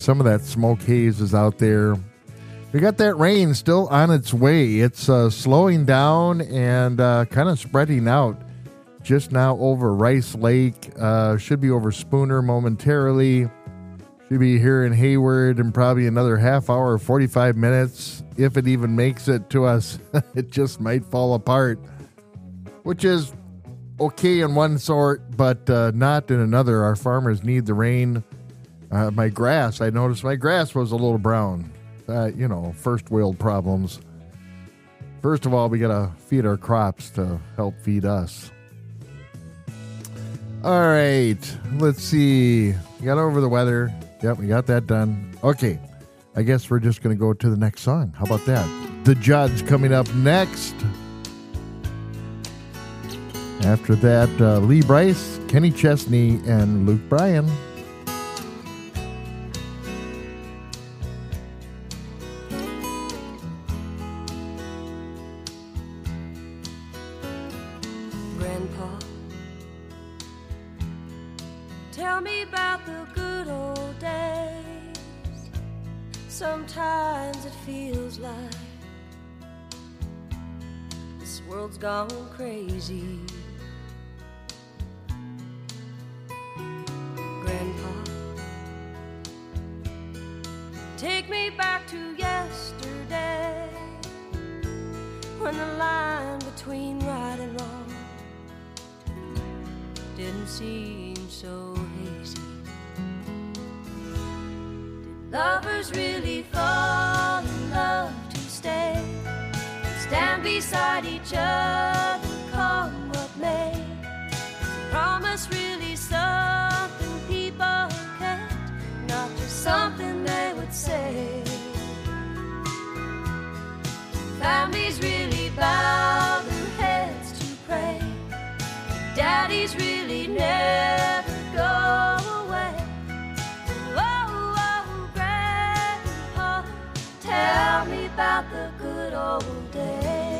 Some of that smoke haze is out there. We got that rain still on its way. It's slowing down and kind of spreading out. Just now over Rice Lake. Should be over Spooner momentarily. Should be here in Hayward in probably another half hour, 45 minutes. If it even makes it to us, it just might fall apart. Which is okay in one sort, but not in another. Our farmers need the rain. My grass, I noticed my grass was a little brown. First world problems. First of all, we got to feed our crops to help feed us. All right, let's see. We got over the weather. Yep, we got that done. Okay, I guess we're just going to go to the next song. How about that? The Judds coming up next. After that, Lee Brice, Kenny Chesney, and Luke Bryan. Grandpa, tell me about the good old days. Sometimes it feels like this world's gone crazy. Grandpa, take me back to yesterday, when the line between right and wrong didn't seem so hazy. Did lovers really fall in love to stay and stand beside each other, come what may? Is promise really something people kept, not just something they would say? Families really bow their heads to pray. Daddies really never go away. Oh, oh, Grandpa, tell me about the good old days.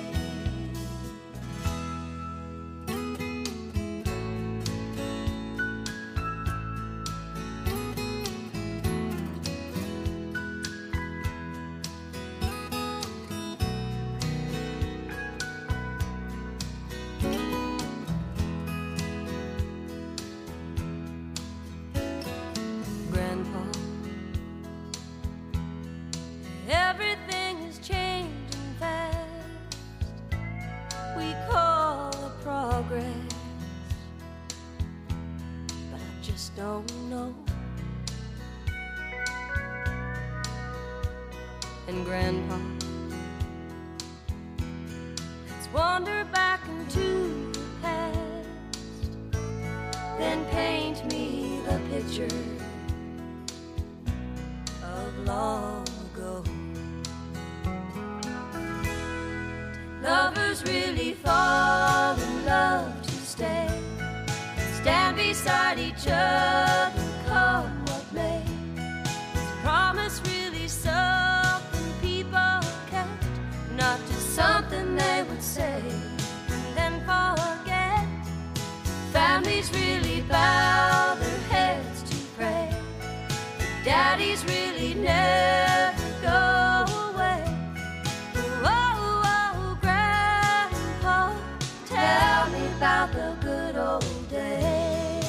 Everything is changing fast. We call it progress, but I just don't know. And Grandpa, let's wander back into the past, then paint me the picture of long ago. Lovers really fall in love to stay, stand beside each other, come what may. Is promise really something people kept, not just something they would say and then forget? Families really bow their heads to pray. Daddies really never go away. Tell me about the good old days.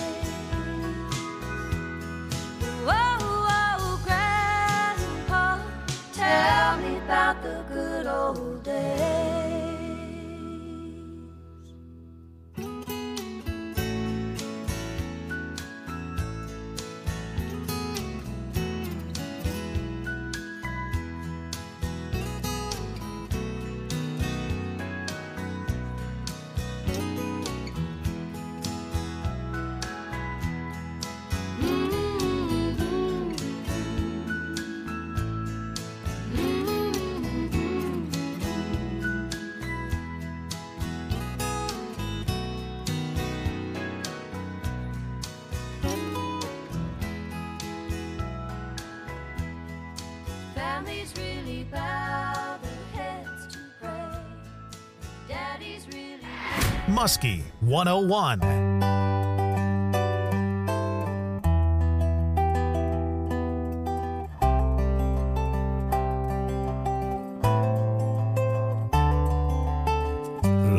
Oh, oh, Grandpa, tell me about the good old days. Families really bow their heads to pray. Daddies really... Muskie 101.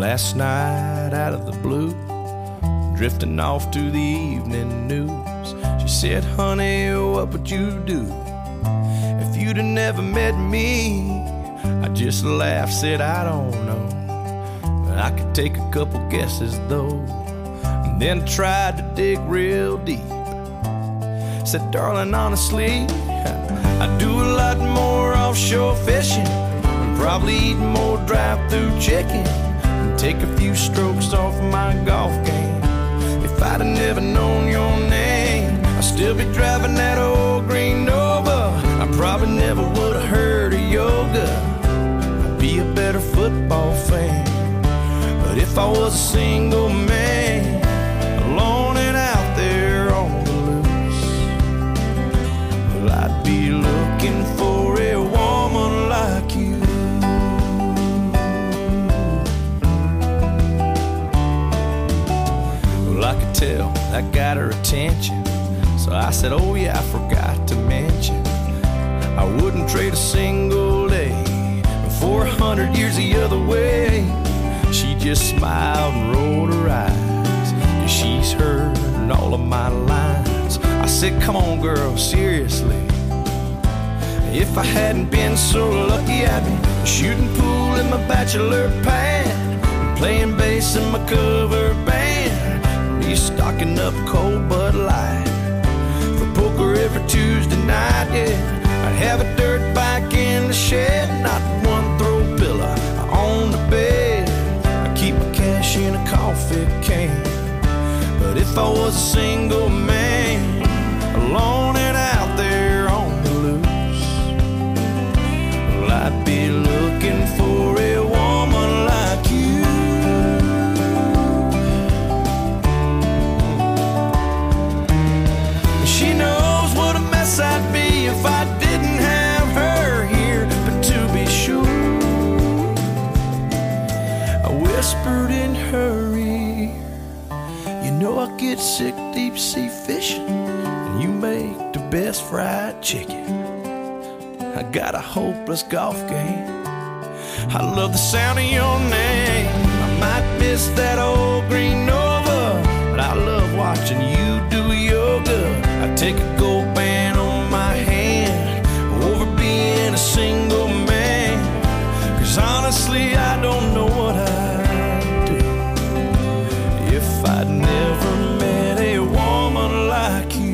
Last night out of the blue, drifting off to the evening news, she said, honey, what would you do if you'd have never met me? I just laughed, said, I don't know, but I could take a couple guesses though. And then tried to dig real deep. Said, darling, honestly, I do a lot more offshore fishing, and probably eat more drive-through chicken, and take a few strokes off my golf game. If I'd have never known your name, I'd still be driving that old green Nova. I probably never would have heard of yoga. I'd be a better football fan. But if I was a single man, alone and out there on the loose, well, I'd be looking for a woman like you. Well, I could tell that got her attention, so I said, oh yeah, I forgot to mention, I wouldn't trade a single day for 100 years the other way. She just smiled and rolled her eyes, 'cause she's heard all of my lines. I said, come on girl, seriously, if I hadn't been so lucky, I'd be shooting pool in my bachelor pad, and playing bass in my cover band, be stocking up cold Bud Light for poker every Tuesday night, yeah. I'd have a dirt bike in the shed, not one throw pillow on the bed. I'd keep my cash in a coffee can. But if I was a single man, alone and out there on the loose, well, I'd be looking for a woman like you. She knows what a mess I'd be if I didn't have her here. But to be sure, I whispered in her ear, you know I get sick deep sea fishing, and you make the best fried chicken. I got a hopeless golf game, I love the sound of your name. I might miss that old green Nova, but I love watching you do yoga. I take a gold band on my hand over being a single man, 'cause honestly I don't know what I'd do if I'd never met a woman like you.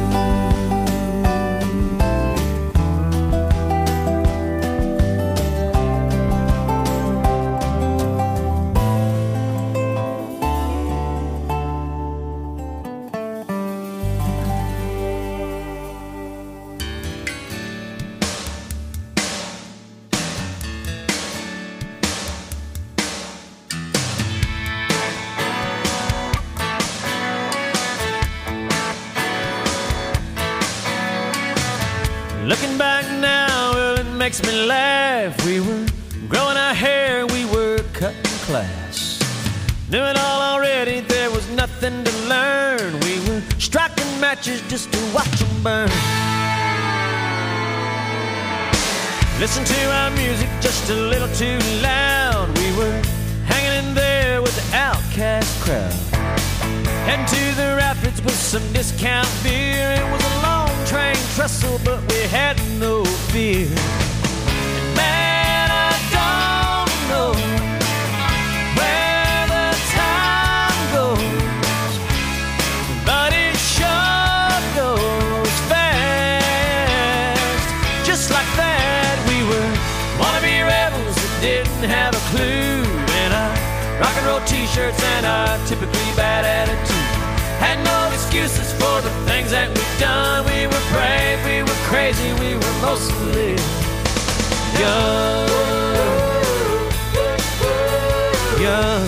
Looking back now, well, it makes me laugh. We were growing our hair, we were cutting class. Knew it all already, there was nothing to learn. We were striking matches just to watch them burn. Listen to our music just a little too loud. We were hanging in there with the outcast crowd. Heading to the rapids with some discount beer. It was a long train trestle, but we had no fear. And man, I don't know where the time goes, but it sure goes fast. Just like that, we were wannabe rebels that didn't have a clue. And our rock and roll t-shirts and our typically bad attitude had no excuses for the things that we've done. We were brave, we were crazy, we were mostly young. Young.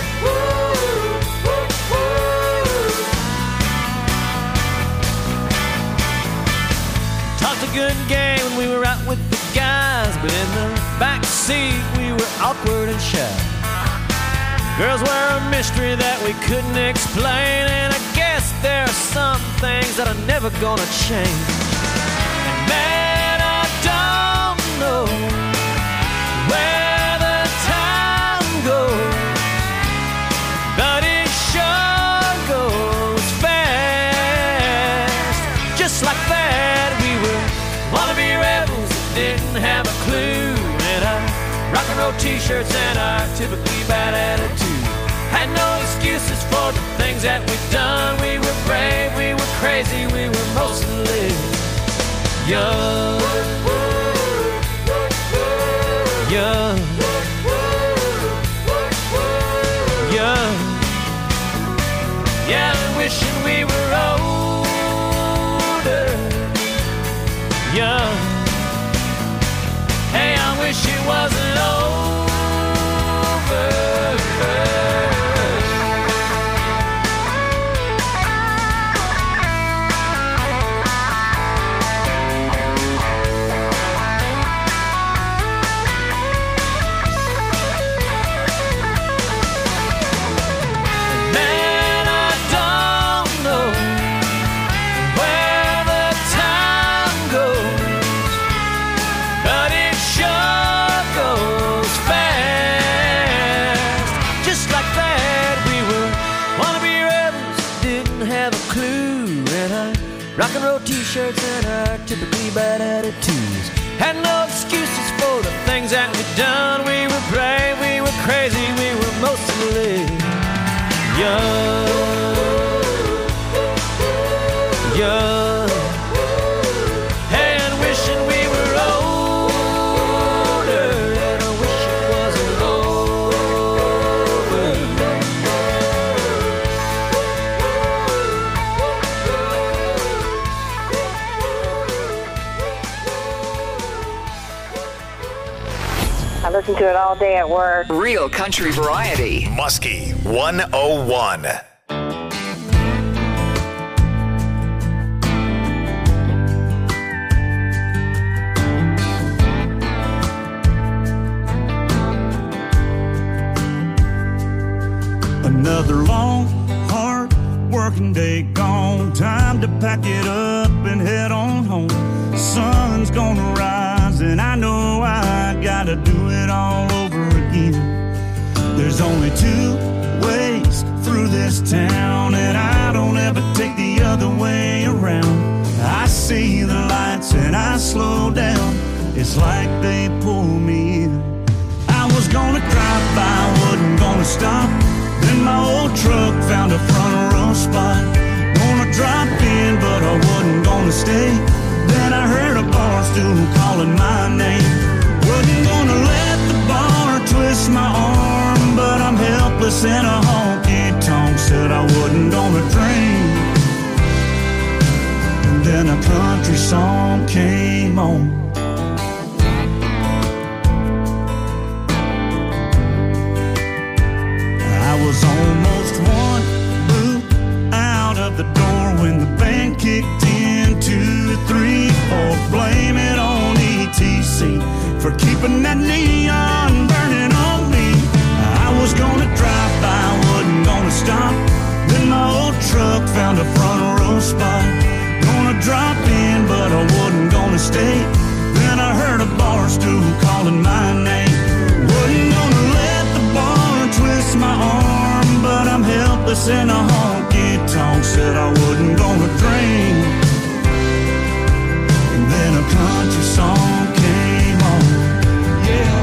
Talked a good game when we were out with the guys, but in the back seat we were awkward and shy. Girls were a mystery that we couldn't explain, and I guess there are some things that are never gonna change. And man, I don't know where the time goes, didn't have a clue. And our rock and roll t-shirts and our typically bad attitude had no excuses for the things that we'd done. We were brave, we were crazy, we were mostly young. Young. Young. Yeah, wishing we were older. Young. Hey, I wish it wasn't over. Rock and roll t-shirts and our typically bad attitudes had no excuses for the things that we'd done. We were brave, we were crazy, we were mostly young. Young. Hey, and wishing we were older, and I wish it wasn't over. I listen to it all day at work. Real country variety. Muskie 101. Another long, hard working day gone. Time to pack it up and head on home. Sun's gonna rise and I know I gotta do it all over again. There's only two ways through this town, and I don't ever take the other way around. I see the lights and I slow down. It's like they pull me in. I was gonna drive by, wasn't gonna stop. Then my old truck found a front row spot. Gonna drop in, but I wasn't gonna stay. Then I heard a bar stool calling my name. Wasn't gonna let the bar twist my arm, but I'm helpless in a honky-tonk. Said I wasn't gonna drink. And then a country song came on. I was almost one boot out of the door when the band kicked in. 2, 3, 4, blame it on ETC for keeping that neon burning on me. I was gonna drive by, wasn't gonna stop. Then my old truck found a front row spot. Gonna drop in, but I wasn't gonna stay. Then I heard a bar stool calling my name. Wasn't gonna let the bar twist my arm, but I'm helpless in a honky-tonk. Said I wasn't gonna drink. And then a country song came on. Yeah.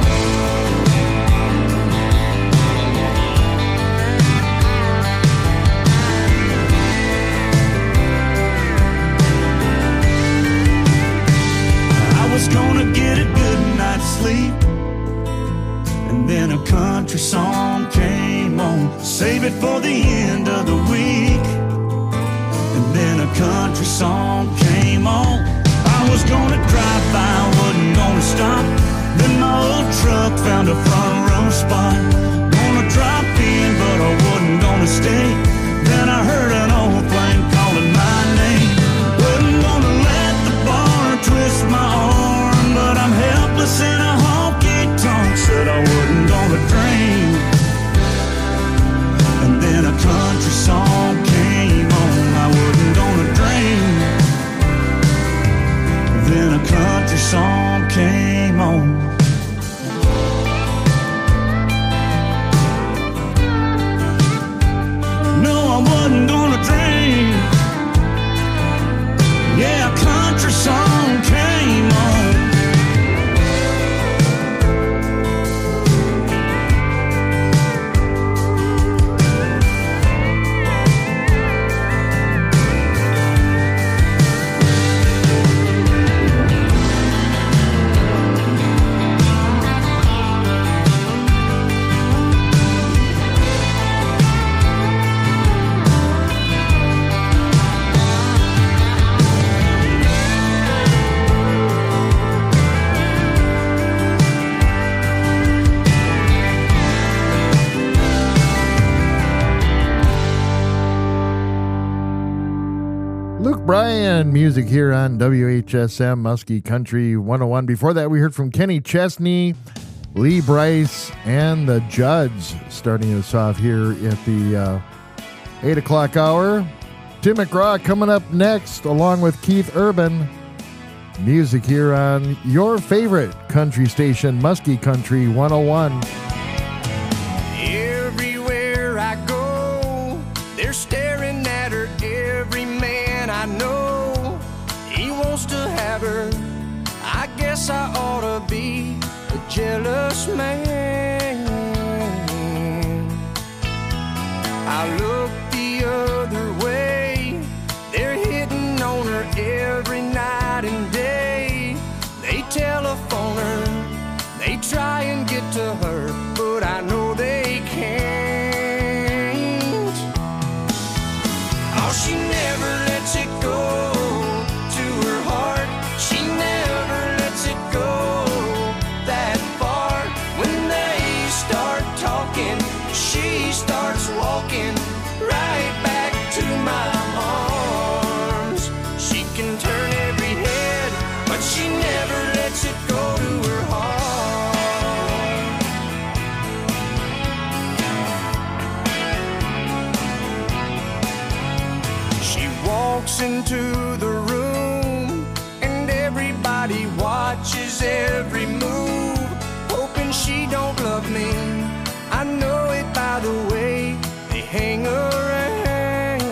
I was gonna get a good night's sleep, and then a country song came on. Save it for the end of the week. And then a country song came on. I was gonna drive by, wasn't gonna stop. Then my old truck found a front row spot. Gonna drop in, but I wasn't gonna stay. Then I heard an old flame calling my name. Wasn't gonna let the bar twist my arm, but I'm helpless in a honky-tonk. Said I wasn't gonna drink. And then a country song came on. I wasn't gonna drink. O'Brien, music here on WHSM Muskie Country 101. Before that, we heard from Kenny Chesney, Lee Bryce, and the Judds, starting us off here at the 8 o'clock hour. Tim McGraw coming up next, along with Keith Urban. Music here on your favorite country station, Muskie Country 101. Everywhere I go, they're staring at her. Every man I know, he wants to have her. I guess I ought to be a jealous man. I look the other way, they're hitting on her every night and day. They telephone her, they try and get to her, but I know they can't. Oh, she never lets it go to her heart. She never lets it go that far. When they start talking, she starts walking right back to my arms. She can turn every head, but she never lets it go to her heart. She walks into the room and everybody watches every move, hoping she don't love me. I know it by the way they hang around,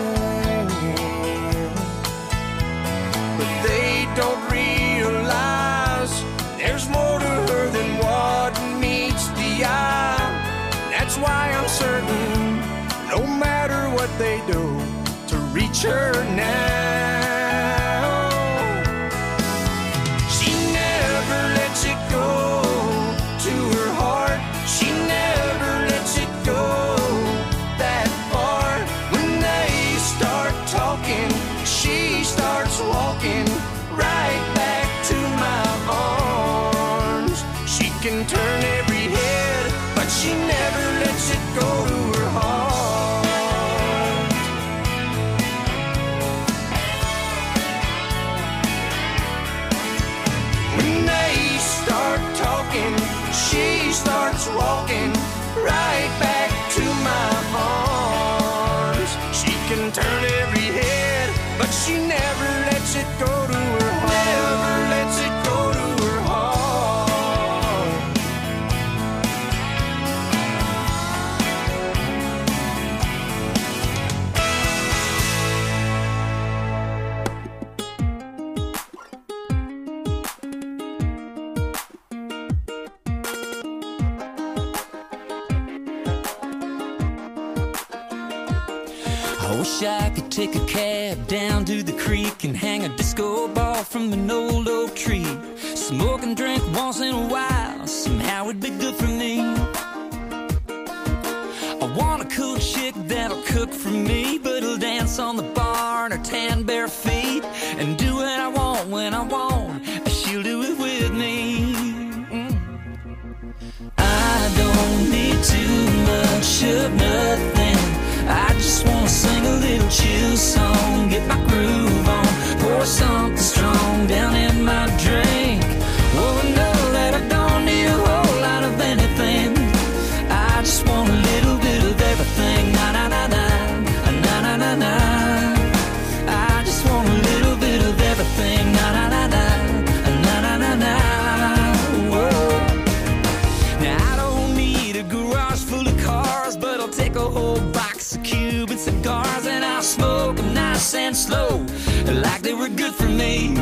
but they don't realize there's more to her than what meets the eye. That's why I'm certain, no matter what they do, to reach her now. She never lets it go to her heart. She never lets it go that far. When they start talking, she starts walking right back to my arms. She can turn every head, but she never lets it go to her heart. When they start talking, she starts walking right back to my arms. She can turn every head, but she never lets it go to her heart. Never lets it go to her heart. I wish I could take a cab down to the creek and hang a disco ball from an old oak tree. Smoke and drink once in a while, somehow it'd be good for me. I want a cool chick that'll cook for me, but will dance on the bar in her tan bare feet and do what I want when I want. She'll do it with me. I don't need too much of nothing. I just wanna sing a little chill song, get my groove on, pour something strong down in my drink. Oh, know that I don't need a whole lot of anything. I just want a little bit of everything. Na na na na, na na na na. I just want a little bit of everything. Na na na na, na na na na. Whoa. Now I don't need a garage full of cars, but I'll take a whole box of Cuban cigars and I'll smoke them nice and slow, like they were good for me.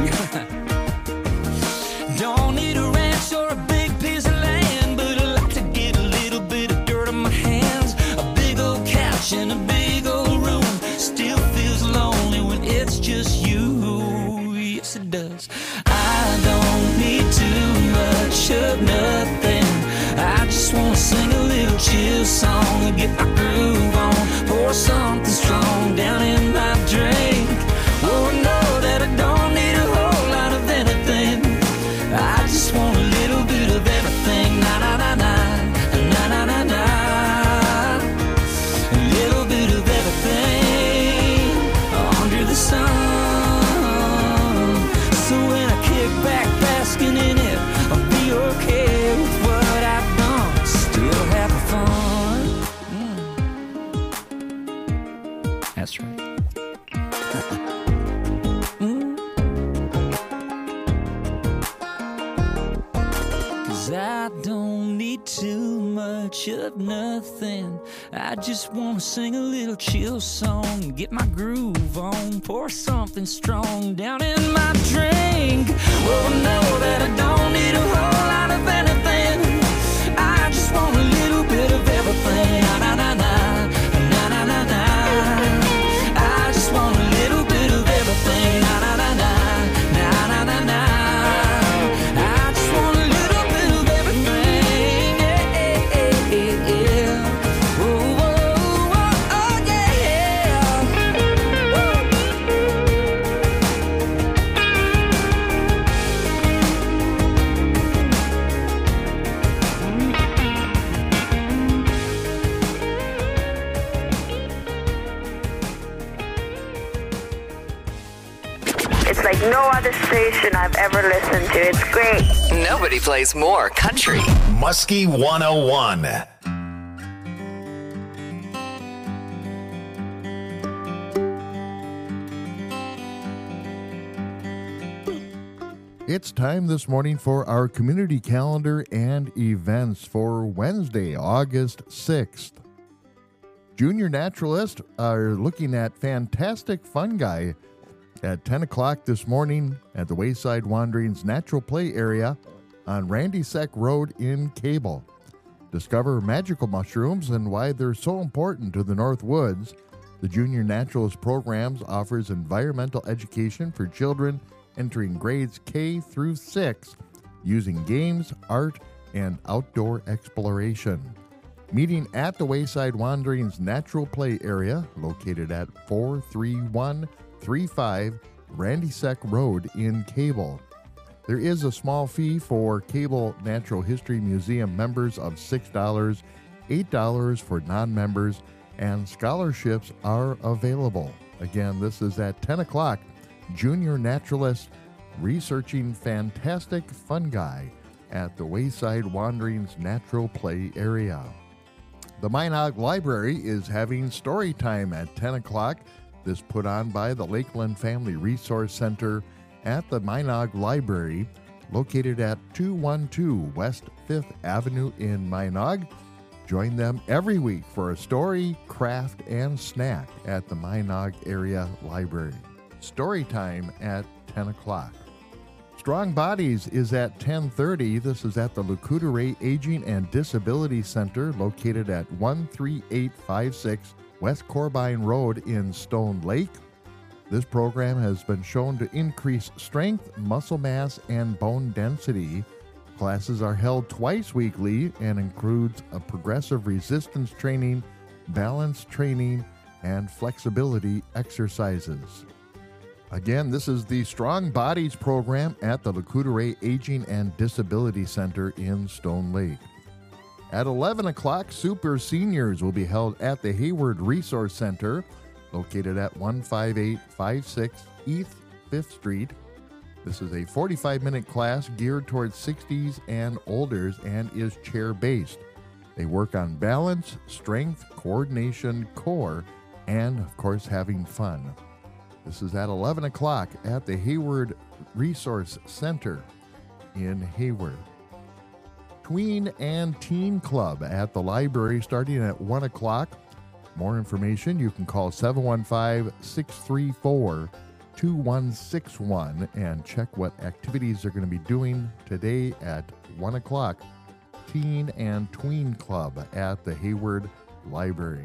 Don't need a ranch or a big piece of land, but I like to get a little bit of dirt on my hands. A big old couch in a big old room still feels lonely when it's just you. Yes, it does. I don't need too much of nothing. I just wanna sing a little chill song and get my groove on, pour something strong down in my drink. Oh, know that I don't need a whole lot of anything. I just want a little bit of everything. Na na na na, na na na na. A little bit of everything under the sun. 'cause I don't need too much of nothing. I just wanna sing a little chill song, get my groove on, pour something strong down in my drink. Well, know that I don't need a whole lot of anything. I just want a little bit of everything. Na na na na, na na na na. I just want a little bit of everything. Na na na na, na na na na. I just want a little bit of everything. Yeah, yeah, yeah, yeah. Oh, oh, oh, oh, yeah. It's like no other station I've ever listened to. It's great. Nobody plays more country. Muskie 101. It's time this morning for our community calendar and events for Wednesday, August 6th. Junior naturalists are looking at fantastic fungi at 10 o'clock this morning at the Wayside Wanderings Natural Play Area on Randy Seck Road in Cable. Discover magical mushrooms and why they're so important to the North Woods. The Junior Naturalist Programs offers environmental education for children entering grades K through 6 using games, art, and outdoor exploration. Meeting at the Wayside Wanderings Natural Play Area, located at 43135 Randy Seck Road in Cable. There is a small fee for Cable Natural History Museum members of $6, $8 for non-members, and scholarships are available. Again, this is at 10 o'clock. Junior naturalists researching fantastic fungi at the Wayside Wanderings Natural Play Area. The Minot Library is having story time at 10 o'clock. This put on by the Lakeland Family Resource Center at the Minot Library, located at 212 West 5th Avenue in Minot. Join them every week for a story, craft, and snack at the Minot Area Library. Story time at 10 o'clock. Strong Bodies is at 10:30. This is at the Lacouture Aging and Disability Center, located at 13856 West Corbine Road in Stone Lake. This program has been shown to increase strength, muscle mass, and bone density. Classes are held twice weekly and includes a progressive resistance training, balance training, and flexibility exercises. Again, this is the Strong Bodies program at the Lacouture Aging and Disability Center in Stone Lake. At 11 o'clock, Super Seniors will be held at the Hayward Resource Center, located at 15856 East 5th Street. This is a 45-minute class geared towards 60s and olders and is chair-based. They work on balance, strength, coordination, core, and, of course, having fun. This is at 11 o'clock at the Hayward Resource Center in Hayward. Tween and Teen Club at the library starting at 1 o'clock. More information, you can call 715-634-2161 and check what activities they're going to be doing today at 1 o'clock. Teen and Tween Club at the Hayward Library.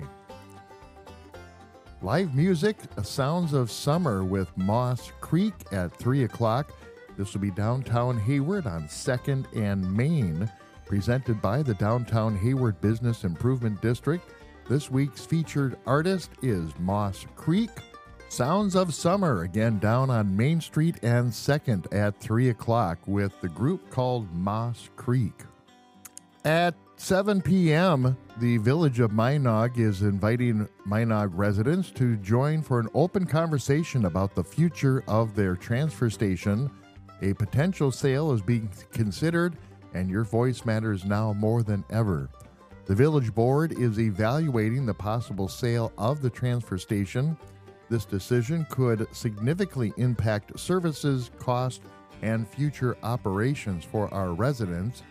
Live music, Sounds of Summer with Moss Creek at 3 o'clock. This will be downtown Hayward on 2nd and Main, presented by the Downtown Hayward Business Improvement District. This week's featured artist is Moss Creek. Sounds of Summer, again down on Main Street and 2nd at 3 o'clock with the group called Moss Creek. At 7 p.m., the Village of Minot is inviting Minot residents to join for an open conversation about the future of their transfer station. A potential sale is being considered, and your voice matters now more than ever. The Village Board is evaluating the possible sale of the transfer station. This decision could significantly impact services, cost, and future operations for our residents.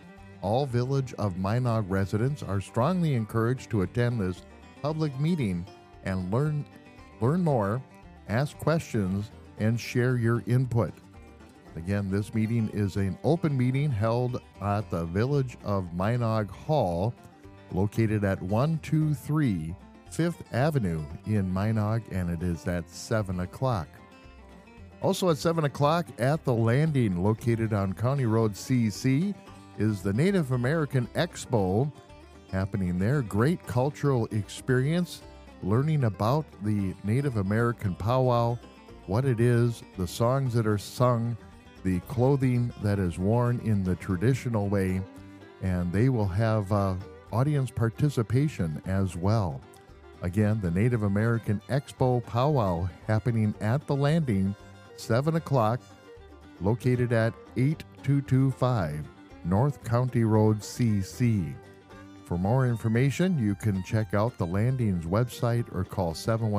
All Village of Minot residents are strongly encouraged to attend this public meeting and learn more, ask questions, and share your input. Again, this meeting is an open meeting held at the Village of Minot Hall, located at 123 5th Avenue in Minot, and it is at 7 o'clock. Also at 7 o'clock at the Landing, located on County Road CC, is the Native American Expo happening there. Great cultural experience, learning about the Native American powwow, what it is, the songs that are sung, the clothing that is worn in the traditional way, and they will have audience participation as well. Again, the Native American Expo powwow happening at the Landing, 7 o'clock, located at 8225 North County Road CC. For more information, you can check out the Landing's website or call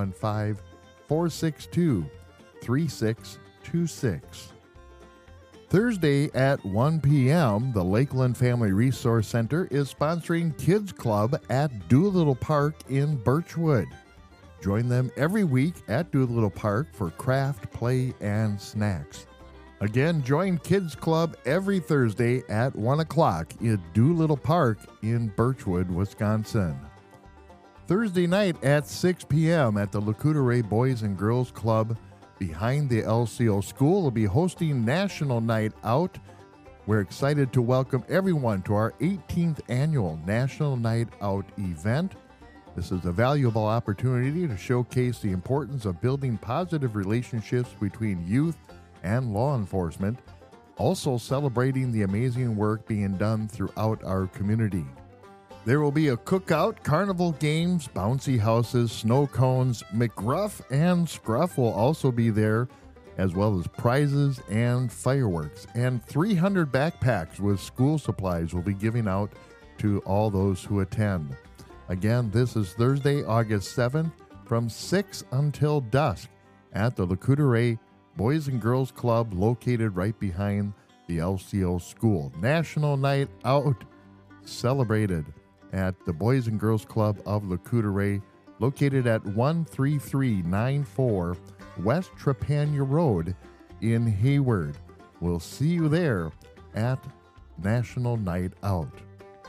715-462-3626. Thursday at 1 p.m., the Lakeland Family Resource Center is sponsoring Kids Club at Doolittle Park in Birchwood. Join them every week at Doolittle Park for craft, play, and snacks. Again, join Kids Club every Thursday at 1 o'clock at Doolittle Park in Birchwood, Wisconsin. Thursday night at 6 p.m. at the Lac-Courte Boys and Girls Club behind the LCO School will be hosting National Night Out. We're excited to welcome everyone to our 18th annual National Night Out event. This is a valuable opportunity to showcase the importance of building positive relationships between youth and law enforcement, also celebrating the amazing work being done throughout our community. There will be a cookout, carnival games, bouncy houses, snow cones. McGruff and Scruff will also be there, as well as prizes and fireworks. And 300 backpacks with school supplies will be given out to all those who attend. Again, this is Thursday, August 7th from 6 until dusk at the Lac-Courte Boys and Girls Club, located right behind the LCO School. National Night Out celebrated at the Boys and Girls Club of Lac-Courte, located at 13394 West Trepanier Road in Hayward. We'll see you there at National Night Out.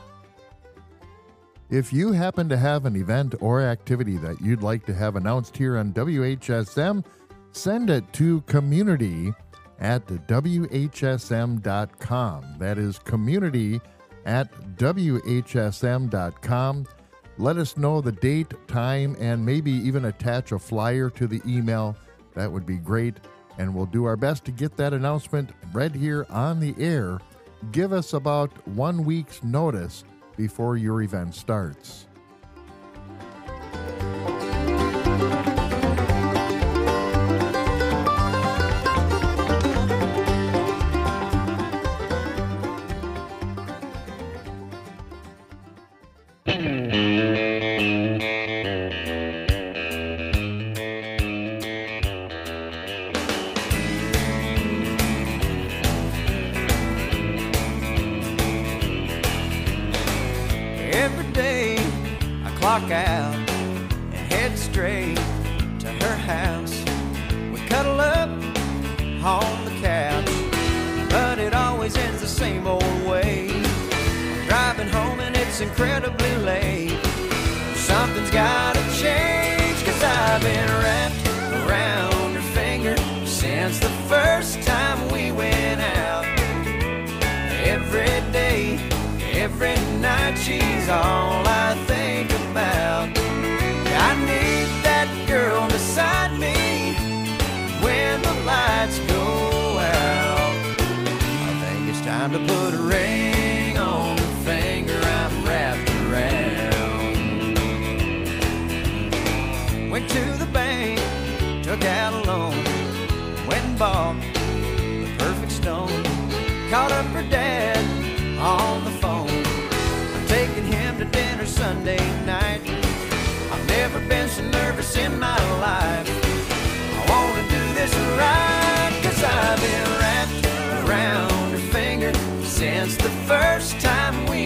If you happen to have an event or activity that you'd like to have announced here on WHSM, send it to community@whsm.com. That is community@whsm.com. Let us know the date, time, and maybe even attach a flyer to the email. That would be great, and we'll do our best to get that announcement read here on the air. Give us about 1 week's notice before your event starts. Every day I clock out and head straight to her house. We cuddle up on the couch, but it always ends the same old way. I'm driving home and it's incredibly late. Something's gotta change, 'cause I've been wrapped around her finger since the first time we went out. Every day, every night, she's all I think about. I need that girl beside me when the lights go out. I think it's time to put a ring on the finger I'm wrapped around. Went to the bank, took out a loan, went and bought the perfect stone. Called up her dad on the phone, I'm taking him to dinner Sunday night. I've never been so nervous in my life. I wanna do this right, 'cause I've been wrapped around her finger since the first time we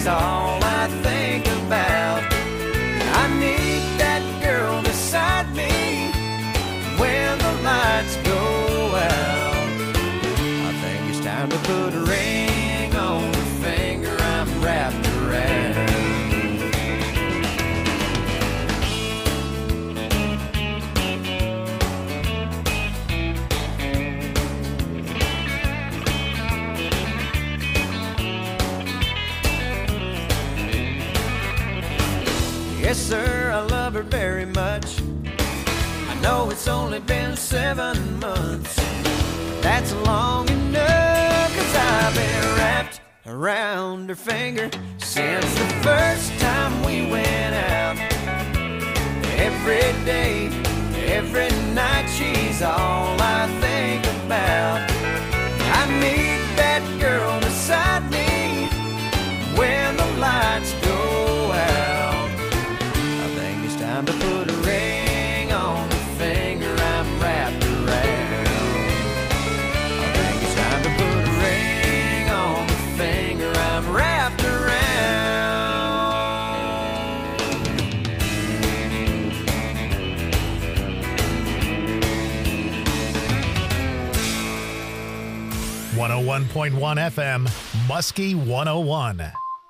she's all I think about. I need that girl beside me when the lights go out. I think it's time to put a ring on the finger I'm wrapped around. Yes, sir, I love her very much. I know it's only been 7 months. That's long enough, 'cause I've been wrapped around her finger since the first time we went out. Every day, every night, she's all I think about. I need that girl beside me when the lights go out. Time to put a ring on the finger I'm wrapped around. I think it's time to put a ring on the finger I'm wrapped around. 101.1 FM, Muskie 101.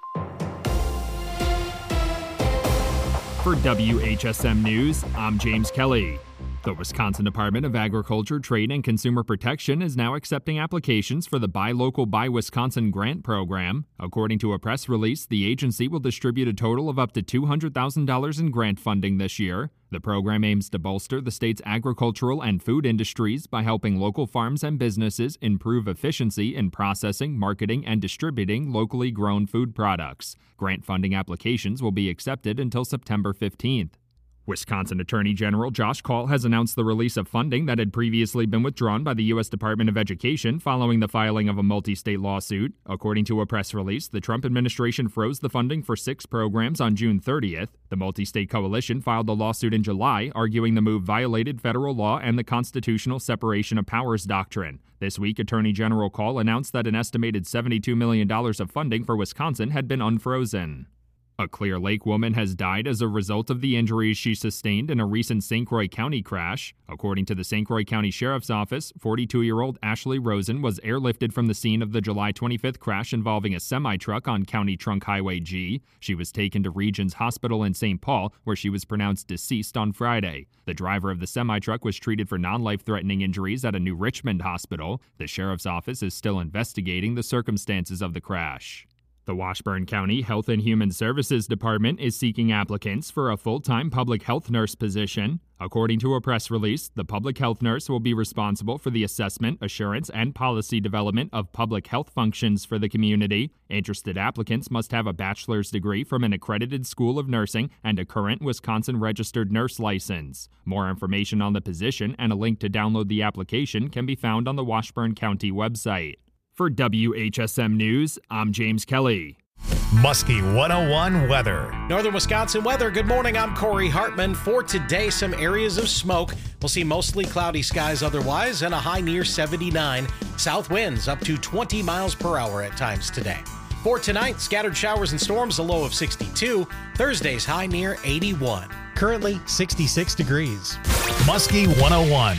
For WHSM News, I'm James Kelly. The Wisconsin Department of Agriculture, Trade, and Consumer Protection is now accepting applications for the Buy Local, Buy Wisconsin grant program. According to a press release, the agency will distribute a total of up to $200,000 in grant funding this year. The program aims to bolster the state's agricultural and food industries by helping local farms and businesses improve efficiency in processing, marketing, and distributing locally grown food products. Grant funding applications will be accepted until September 15th. Wisconsin Attorney General Josh Kaul has announced the release of funding that had previously been withdrawn by the U.S. Department of Education following the filing of a multi-state lawsuit. According to a press release, the Trump administration froze the funding for 6 programs on June 30th. The multi-state coalition filed the lawsuit in July, arguing the move violated federal law and the constitutional separation of powers doctrine. This week, Attorney General Kaul announced that an estimated $72 million of funding for Wisconsin had been unfrozen. A Clear Lake woman has died as a result of the injuries she sustained in a recent St. Croix County crash. According to the St. Croix County Sheriff's Office, 42-year-old Ashley Rosen was airlifted from the scene of the July 25th crash involving a semi-truck on County Trunk Highway G. She was taken to Regions Hospital in St. Paul, where she was pronounced deceased on Friday. The driver of the semi-truck was treated for non-life-threatening injuries at a New Richmond hospital. The Sheriff's Office is still investigating the circumstances of the crash. The Washburn County Health and Human Services Department is seeking applicants for a full-time public health nurse position. According to a press release, the public health nurse will be responsible for the assessment, assurance, and policy development of public health functions for the community. Interested applicants must have a bachelor's degree from an accredited school of nursing and a current Wisconsin registered nurse license. More information on the position and a link to download the application can be found on the Washburn County website. For WHSM News, I'm James Kelly. Muskie 101 weather. Northern Wisconsin weather. Good morning. I'm Corey Hartman. For today, some areas of smoke. We'll see mostly cloudy skies otherwise and a high near 79. South winds up to 20 miles per hour at times today. For tonight, scattered showers and storms, a low of 62. Thursday's high near 81. Currently 66 degrees. Muskie 101.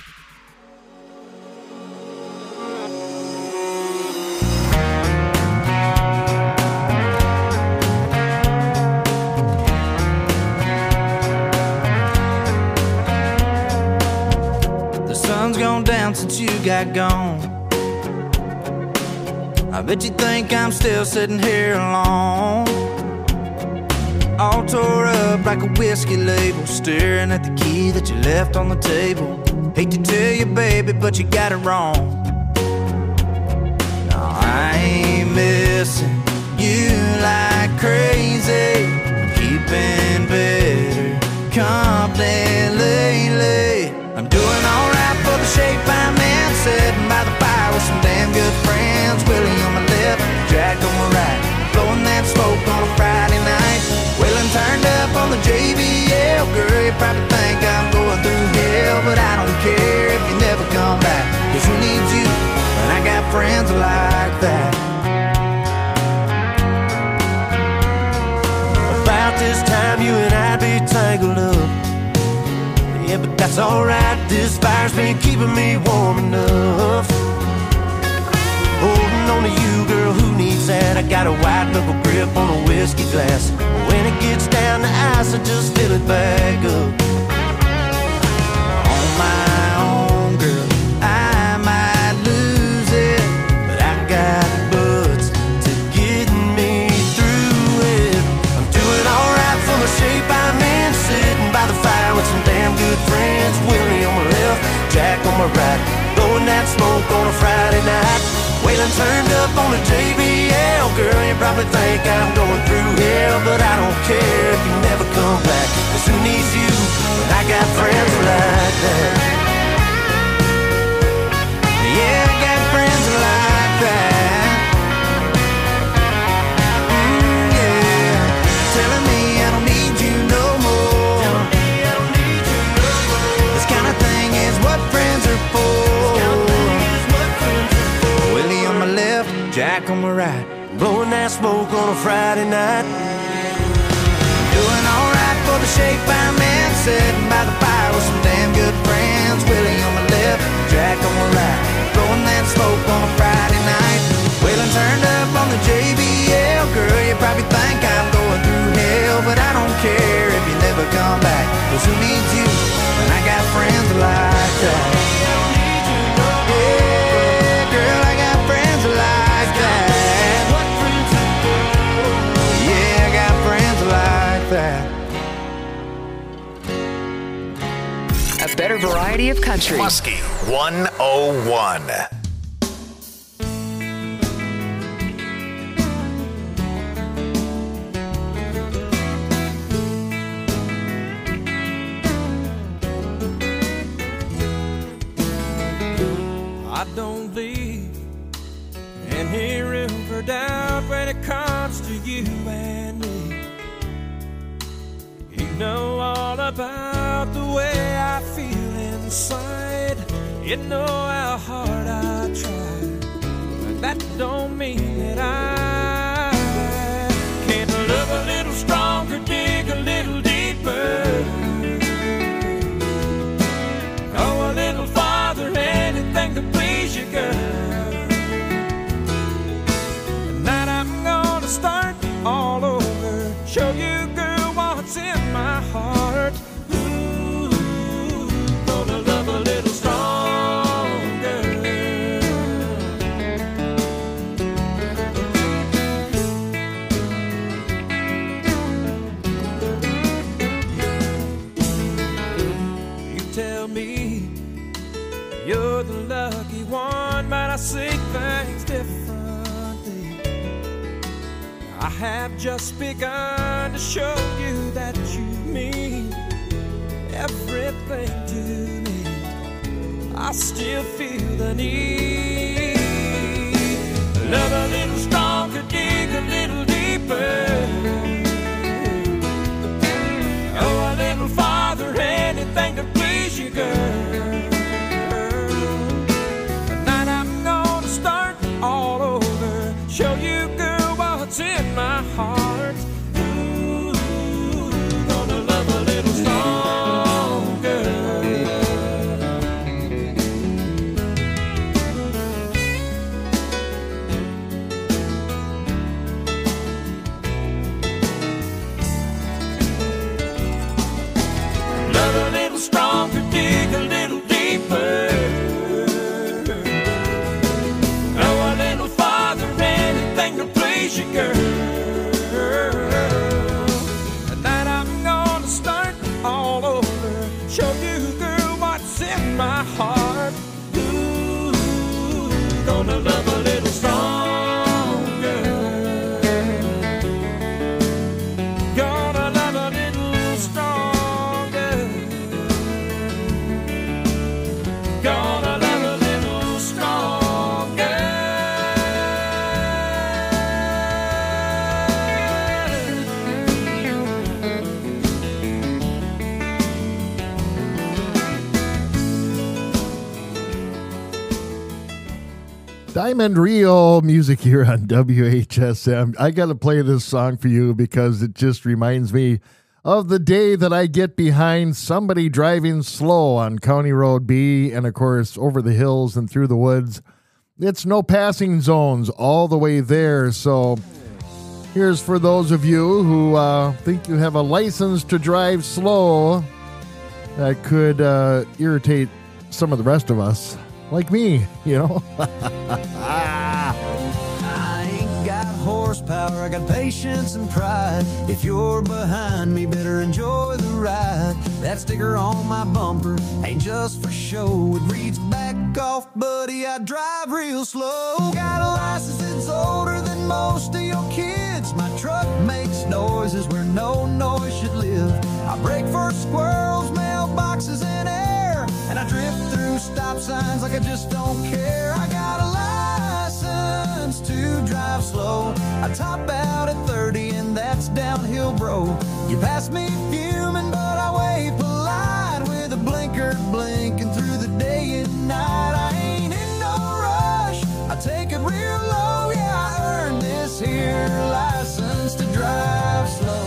Since you got gone, I bet you think I'm still sitting here alone, all tore up like a whiskey label, staring at the key that you left on the table. Hate to tell you, baby, but you got it wrong. No, I ain't missing you like crazy. I'm keeping better company lately. I'm doing alright for the shape I'm in, sitting by the fire with some damn good friends. Willie on my left, Jack on my right, blowing that smoke on a Friday night. Wheeling turned up on the JBL. Girl, you probably think I'm going through hell, but I don't care if you never come back, 'cause who needs you when I got friends like that? Yeah, but that's alright. This fire's been keeping me warm enough. Holding on to you, girl, who needs that? I got a white knuckle grip on a whiskey glass. When it gets down to ice, I just fill it back up. On my own, girl, I might lose it, but I got buds to get me through it. I'm doing alright for the shape I'm in, sitting by the fire with some damn good friends. Willie on my left, Jack on my right, blowing that smoke on a Friday night. Waylon turned up on the JBL. Girl, you probably think I'm going through hell, but I don't care if you never come back. 'Cause who needs you when I got friends like that? Yeah, I got friends like that. Yeah, telling me I don't need you no more. Telling me I don't need you no more. This kind of thing is what friends are for. Willie on my left, Jack on my right, blowing that smoke on a Friday night. Doing alright for the shape I'm in, sitting by the fire with some damn good friends. Willie on my left, Jack on my right, blowing that smoke on a Friday night. Waylon turned up on the JBL. Girl, you probably think I'm going through hell, but I don't care if you never come back. 'Cause who needs you when I got friends like that? A better variety of country. Muskie 101. I don't leave any room for doubt when it comes to you and me. You know all about the way I feel inside. You know how hard I try, but that don't mean that I can't love a little stronger, dig a little deeper, go a little farther, anything to please you, girl. Tonight I'm gonna start all over, show you, girl, what's in my heart. Ooh, gonna love a little stronger. You tell me you're the lucky one, but I see things differently. I have just begun to show you that you mean everything to me. I still feel the need. Love a little stronger, dig a little deeper, go a little farther, anything to please you, girl. Tonight I'm gonna start all over, show you, girl, what's in my heart. Ooh, gonna love a little stronger. Love a little stronger, dig a little deeper, go a little farther, anything to please you, girl. Tonight I'm gonna start all over, show you, girl, what's in my heart. Ooh, gonna love a little stronger, gonna love a little stronger, gonna love a little stronger. Diamond Rio music here on WHSM. I got to play this song for you because it just reminds me of the day that I get behind somebody driving slow on County Road B and, of course, over the hills and through the woods. It's no passing zones all the way there, so here's for those of you who think you have a license to drive slow that could irritate some of the rest of us, like me, you know. I ain't got horsepower, I got patience and pride. If you're behind me, better enjoy the ride. That sticker on my bumper ain't just for show. It reads back off, buddy, I drive real slow. Got a license that's older than most of your kids. My truck makes noises where no noise should live. I brake for squirrels, mailboxes, and air. And I drift through stop signs like I just don't care. I got a license to drive slow. I top out at 30 and that's downhill, bro. You pass me fuming, but I wave polite with a blinker blinking through the day and night. I ain't in no rush, I take it real low. Yeah, I earned this here license to drive slow.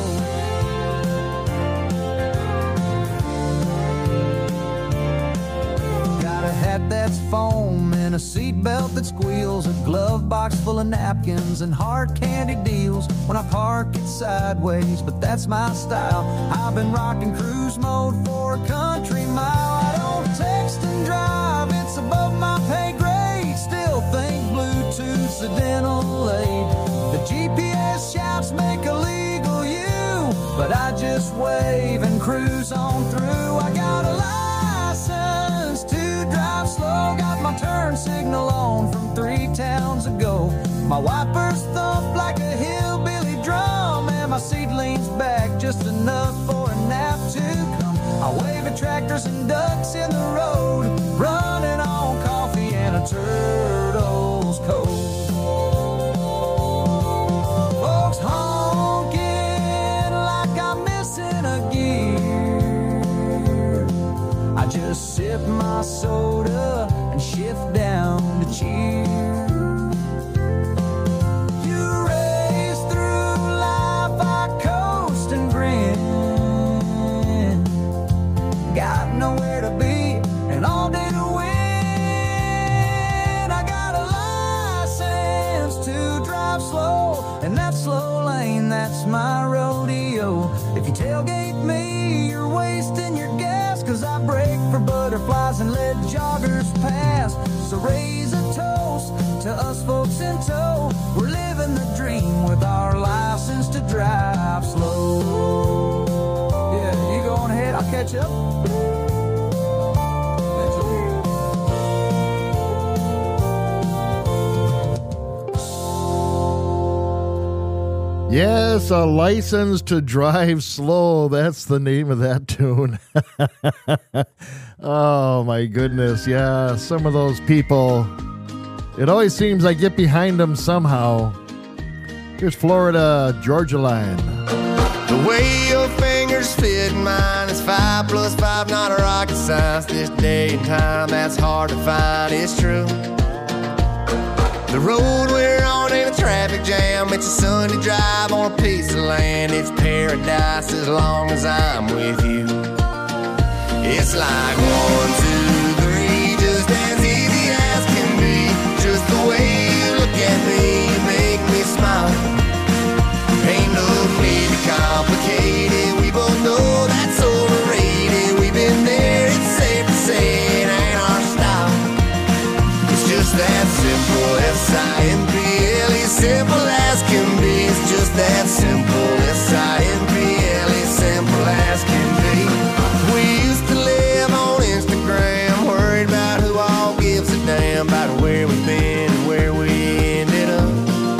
Got a hat that's foam and a seatbelt that squeals, a glove box full of napkins and hard candy deals. When I park it sideways, but that's my style. I've been rocking cruise mode for a country mile. I don't text and drive, it's above my pay grade. Still think Bluetooth's a dental aid. The GPS shouts make a legal you, but I just wave and cruise on through. I got a license to drive slow. Got my turn signal on from 3 towns ago. My wipers thump like a hillbilly drum, and my seat leans back just enough for a nap to come. I wave at tractors and ducks in the road, running on coffee and a turtle's coat. Folks honking like I'm missing a gear. I just sip my soda and shift down to cheer. You race through life, I coast and grin. Got nowhere to be and all day to win. I got a license to drive slow, and that slow lane, that's my rodeo. If you tailgate me, you're wasting your gas, 'cause I brake for butterflies and let joggers pass. So raise a toast to us folks in tow. We're living the dream with our license to drive slow. Yeah, you go on ahead, I'll catch up. Yes, a license to drive slow. That's the name of that tune. Oh, my goodness. Yeah, some of those people, it always seems I get behind them somehow. Here's Florida Georgia Line. The way your fingers fit mine is 5 + 5, not a rocket science. This day and time, that's hard to find, it's true. The road we're on ain't a traffic jam. It's a Sunday drive on a piece of land. It's paradise as long as I'm with you. It's like 1, 2, 3, just as easy as can be. Just the way you look at me, you make me smile. Ain't no need to complicate it. We both know that's overrated. We've been there, it's safe to say it ain't our style. It's just that simple, S-I-M-P-L-E, simple as can be. It's just that simple, S-I-M-P-L-E, simple as can be. We used to live on Instagram, worried about who all gives a damn about where we've been and where we ended up.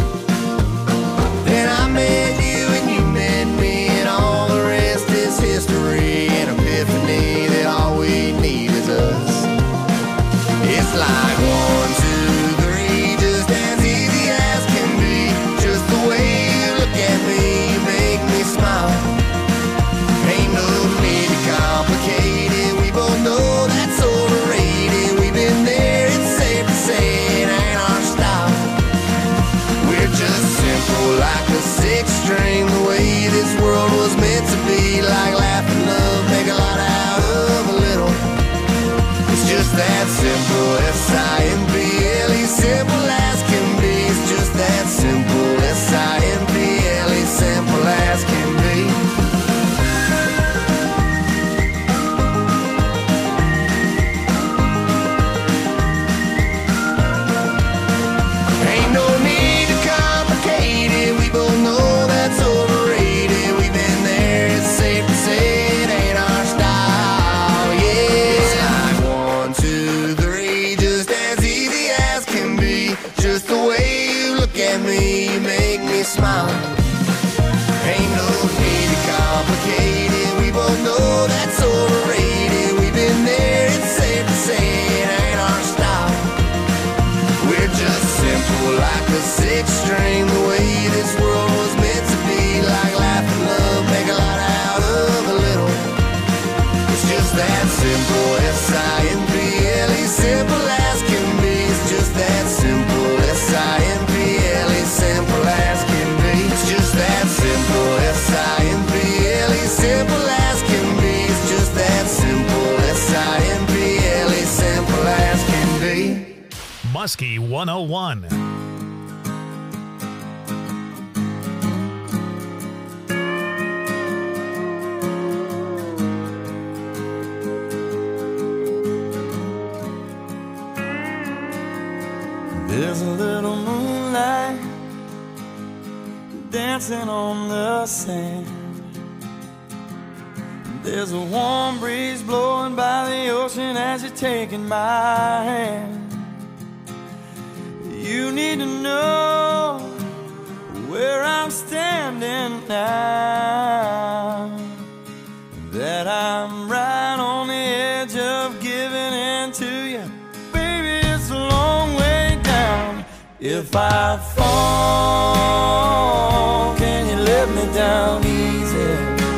Then I met you and you met me, and all the rest is history. An epiphany that all we need is us. It's like 1, 2, 3, just as easy as can be. Just the way you look at me, you make me smile. Ain't no need to complicate it. We both know that's overrated. We've been there, it's safe to say it ain't our style. We're just simple like a 6th string, the way this world was meant to be. Like that simple. S-I-M-P-L-E, simple as can be. It's just that simple. S-I-M-P-L-E, simple as can be. Ain't no need to complicate it. We both know that's overrated. We've been there, it's safe to say it ain't our style. Yeah, it's like 1, 2, 3, just as easy as can be. Just the way you look at me, you make me smile. Ain't no need to complicate it. We both know that's overrated. We've been there, it's safe to say it ain't our style. We're just simple like a sixth string, the way this world was meant to be. Like life and love, make a lot out of a little. It's just that simple. S-I-M-P-L-E, simple as can be. It's just that simple. S-I-M-P-L-E, simple as can be. It's just that simple. S-I-M-P-L-E, simple as can be. It's just that simple. S-I-M-P-L-E, simple as can be. Muskie 101. There's a little moonlight dancing on the sand. There's a warm breeze blowing by the ocean as you're taking my hand. You need to know where I'm standing now, that I'm right on the edge of giving in to you. Baby, it's a long way down. If I fall, can you let me down easy?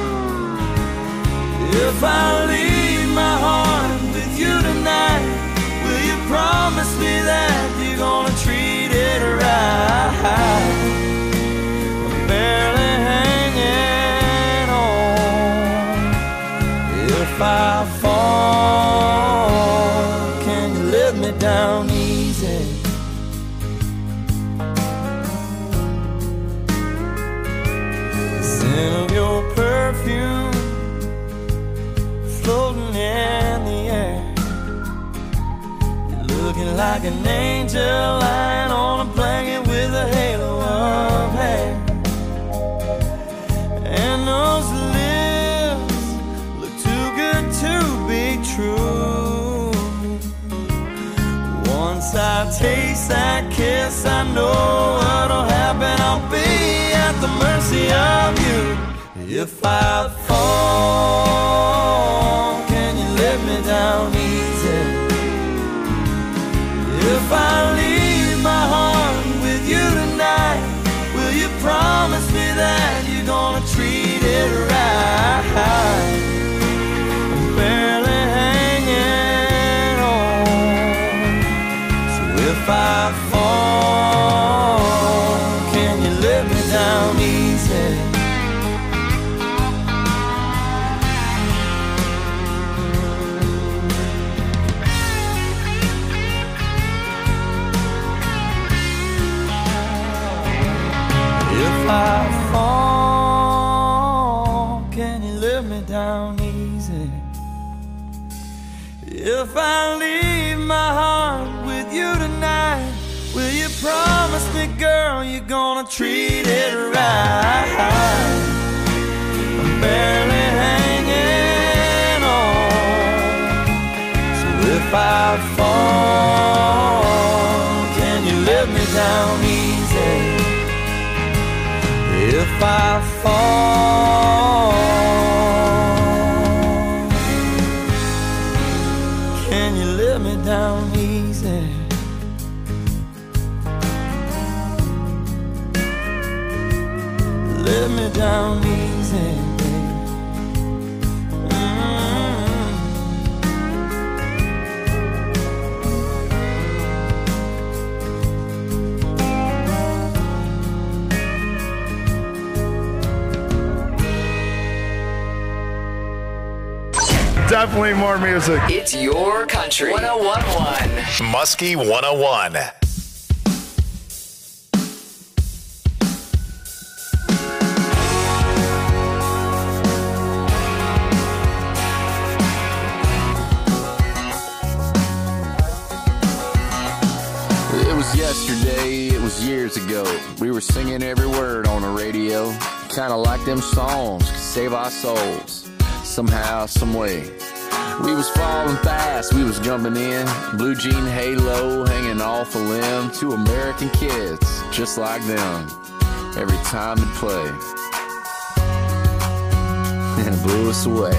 If I leave my heart with you tonight, will you promise me that you're gonna treat it right? I'm barely hanging on. If I fall, can you let me down easy? The scent of your perfume floating in the air, looking like an angel lying on a blanket with a halo of hair. And those lips look too good to be true. Once I taste that kiss, I know what'll happen. I'll be at the mercy of you. If I fall, can you let me down easy? If I leave my heart with you tonight, will you promise me that you're gonna treat it right? I'm barely hanging on. So if I fall, can you let me down easy? If I fall, can you let me down easy? If I leave my heart with you tonight, will you promise me, girl, you're gonna treat it right? I'm barely hanging on. So if I fall, can you let me down easy? If I fall, can you let me down easy? Let me down easy, baby. definitely more music. It's your country. 101.1. Muskie 101. It was yesterday, it was years ago. We were singing every word on the radio. Kinda like them songs could save our souls. Somehow, some way. We was falling fast, we was jumping in. Blue jean halo hanging off a limb. Two American kids, just like them. Every time they'd play. And it blew us away.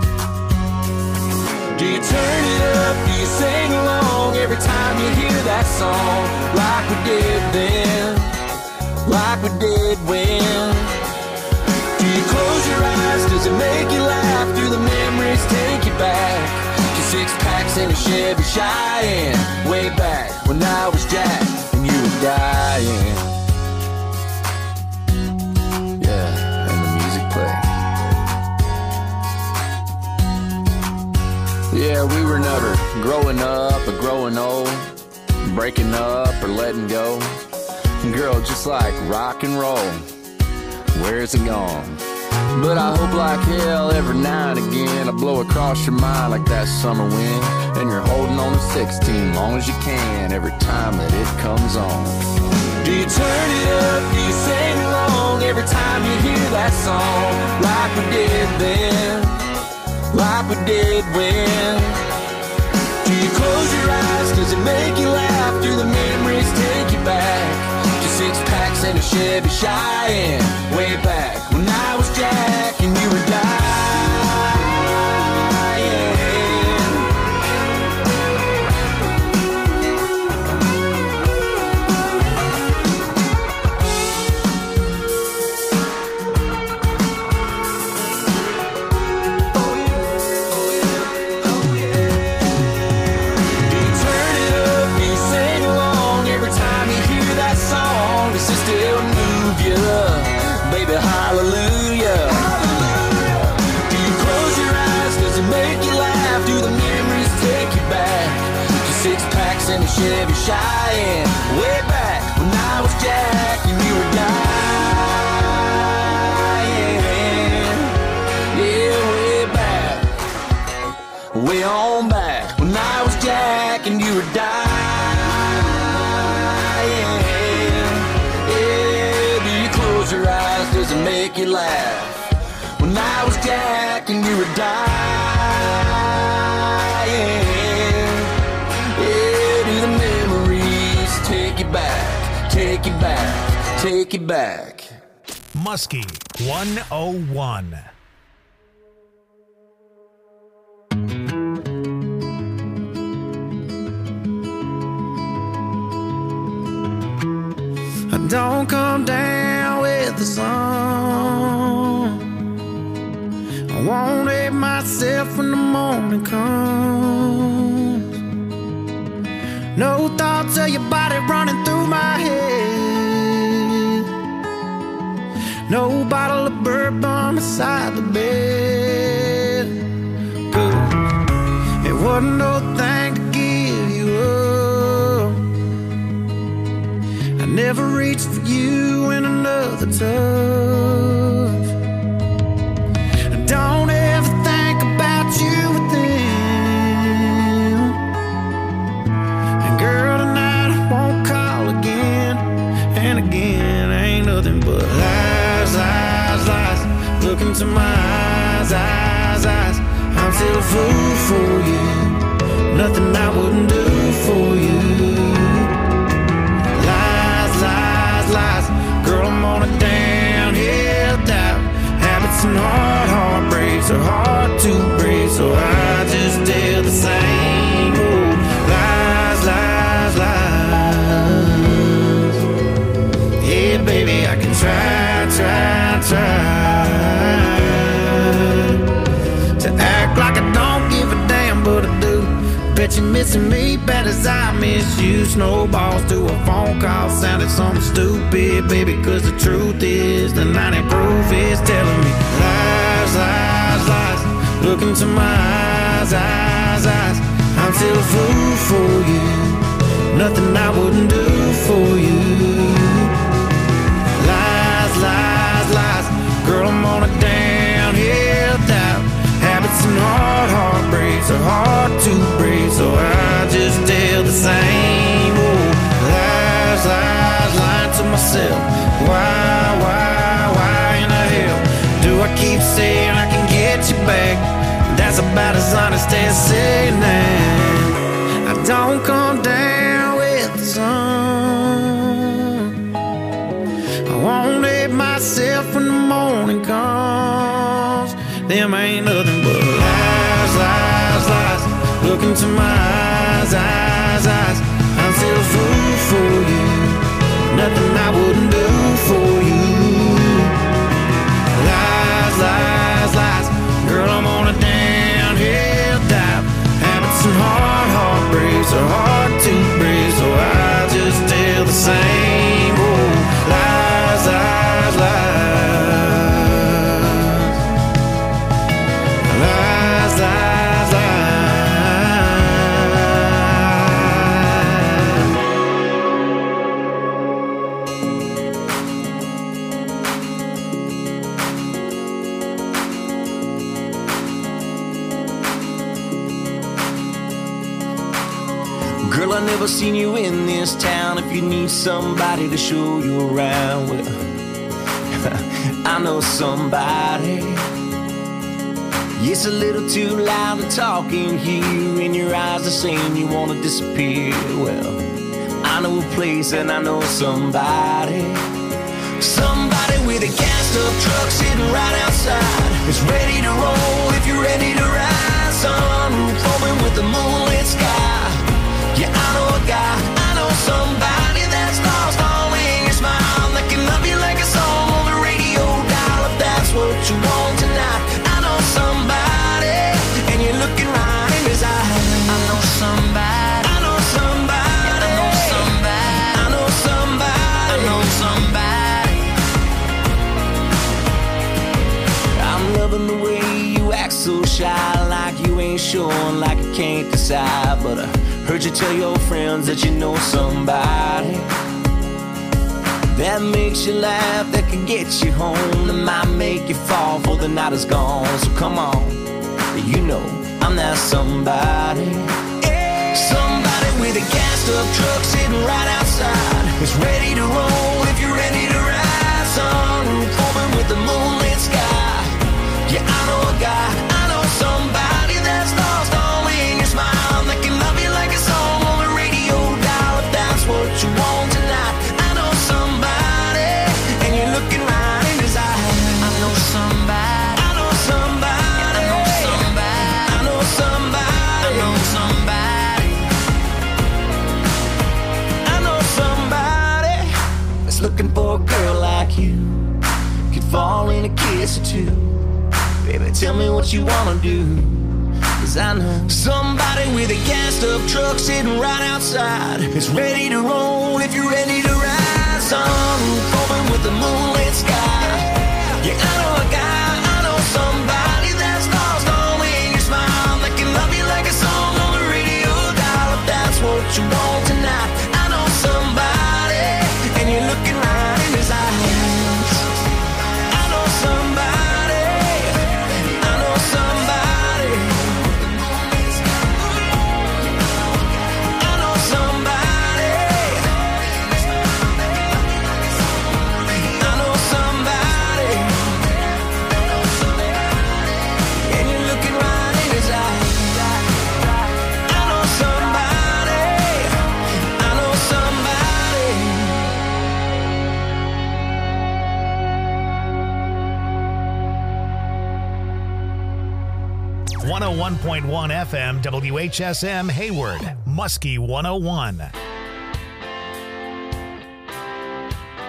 Do you turn it up? Do you sing along every time you hear that song? Like we did then, like we did when. Do you close your eyes? Does it make you laugh? Do the memories take you back to 6 packs in a Chevy Cheyenne? Way back when I was Jack and you were dying. Yeah, and the music played. Yeah, we were never growing up or growing old, breaking up or letting go. Girl, just like rock and roll, where's it gone? But I hope like hell every now and again I blow across your mind like that summer wind, and you're holding on to 16 long as you can every time that it comes on. Do you turn it up? Do you sing along every time you hear that song? Like we did then, like we did when. Do you close your eyes? Does it make you laugh? Do the memories take you back to 6 packs and a Chevy Cheyenne? Way back when I was Jack and you were dying. Hallelujah. Do you close your eyes? Does it make you laugh? Do the memories take you back to 6 packs and a Chevy Cheyenne? Way back when I was Jack and you were dying. Yeah, way back, way on back when I was Jack and you were dying. Your eyes, does it make you laugh? When I was Jack and you were dying. Yeah, do the memories take you back, take you back, take you back. Muskie 101. Don't come down with the sun. I won't hate myself when the morning comes. No thoughts of your body running through my head. No bottle of bourbon beside the bed. Good. It wasn't no thing to give you up. I never reached for you in another touch. Don't ever think about you with them. And girl, tonight I won't call again and again. Ain't nothing but lies, lies, lies. Look into my eyes, eyes, eyes. I'm still a fool for you. Nothing I wouldn't do for you. Lies. Girl, I'm on a downhill dive. Habits and heartbreaks are hard to break, so I just tell the same old lies, lies, lies. Yeah, baby, I can try to act like I don't give a damn, but I do. Bet you're missing me bad as I miss you. Snowballs to a phone call sounded something stupid, baby, cause the truth is the 90 proof is telling me lies, lies, lies. Look into my eyes, eyes, eyes, eyes. I'm still a fool for you. Nothing I wouldn't do for you. Lies, lies, lies. Girl, I'm on a downhill doubt. Habits and heartbreaks are hard to break, so I just tell the same old lies, lies, lying to myself. Why in the hell do I keep saying I can get you back? That's about as honest as saying that I don't come down with the sun. I won't hate myself when the morning comes. Them ain't nothing but lies, lies, lies. Look into my eyes, eyes, eyes. I'm still a fool for you. Nothing I wouldn't do for you. Lies, lies, lies. Girl, I'm on a downhill dive. Habits and heartbreaks are hard to break, so I just tell the same old lies, lies, lies. Lies, lies, lies. Girl, I never seen you in this town. If you need somebody to show you around, well, I know somebody. It's a little too loud to talk in here, and your eyes are saying you wanna disappear. Well, I know a place and I know somebody. Somebody with a gassed up truck sitting right outside. It's ready to roll if you're ready to ride. Sunroof open with the moonlit sky. Yeah, I know a guy, I know somebody that's lost all in your smile, that can love you like a song on the radio dial. If that's what you want tonight, I know somebody, and you're looking right in his eyes. I know somebody, I know somebody, I know somebody, I know somebody, I know somebody. I'm loving the way you act so shy, like you ain't sure, like you can't decide, but heard you tell your friends that you know somebody that makes you laugh, that can get you home, that might make you fall before the night is gone. So come on, you know I'm that somebody. Somebody with a gassed up truck sitting right outside. It's ready to roll if you're ready to ride. Sunroof open with the moonlit sky. Yeah, I know a guy, I know somebody that's lost all in your smile, that can love you like a song on the radio dial. If that's what you want tonight, I know somebody, and you're looking right in his eyes. I know somebody, I know somebody, I know somebody, I know somebody, I know somebody, I know somebody that's looking for a girl like you, could fall in a kiss or two. Baby, tell me what you wanna do, 'cause I know somebody with a gassed up truck sitting right outside. It's ready to roll if you're ready to ride. Sunroof open with the moonlit sky. Yeah, I know a guy, I know somebody that's lost all in your smile, that can love you like a song on the radio dial. If that's what you want tonight, I know somebody, and you're looking right in his eyes. I know somebody, I know somebody, I know somebody, I know somebody, and you're looking right in his eyes. I know somebody, I know somebody. 101.1 FM WHSM Hayward, Muskie 101.